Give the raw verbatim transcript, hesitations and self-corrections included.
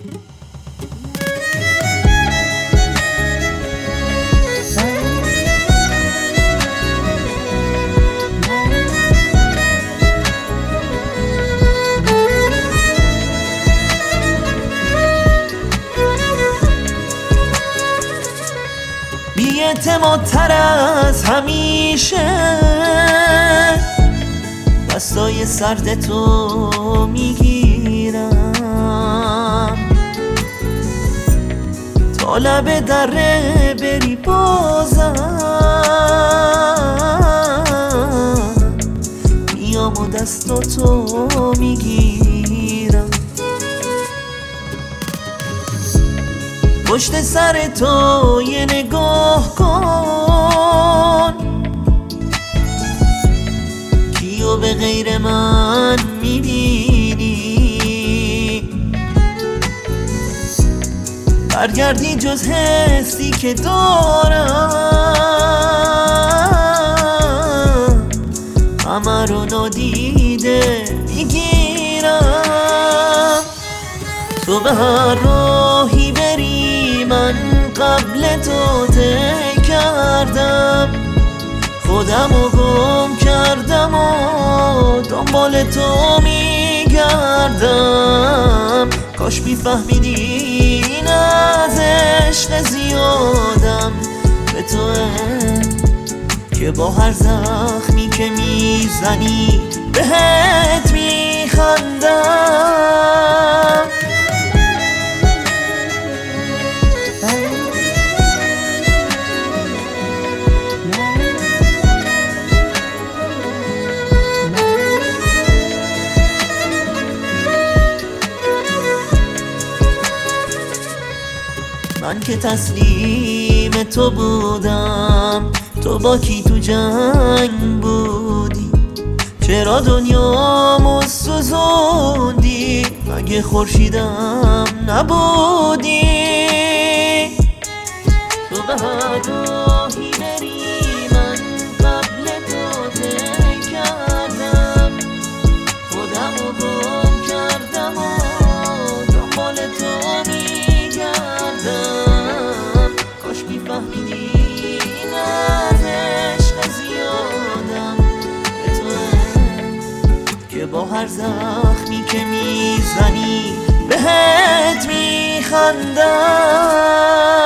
بی‌اعتمادتر از همیشه دستای سرد تو میگیرم، تا لب دره بری بازم میام و دستاتو میگیرم. پشت سر تو یه نگاه کن، کیو به غیر من میبینی؟ برگردی جز حسی که دارم همه رو نادیده میگیرم. تو به هر راهی بری من قبل تو طی کردم، خودم رو گم کردم و دنبال تو میگردم. کاش میفهمیدی این از عشق زیادم به توه، که با هر زخمی که میزنی بهت میخندم. من که تسلیم تو بودم، تو با کی تو جنگ بودی؟ چرا دنیامو سوزوندی؟ مگه خورشیدم نبودی؟ تو به هر راهی بری من قبل تو طی کردم، خودم رو گم کردم و دنبال تو میگردم. کاش میفهمیدی این از عشق زیادم به توه، که با هر زخمی که میزنی بهت میخندم.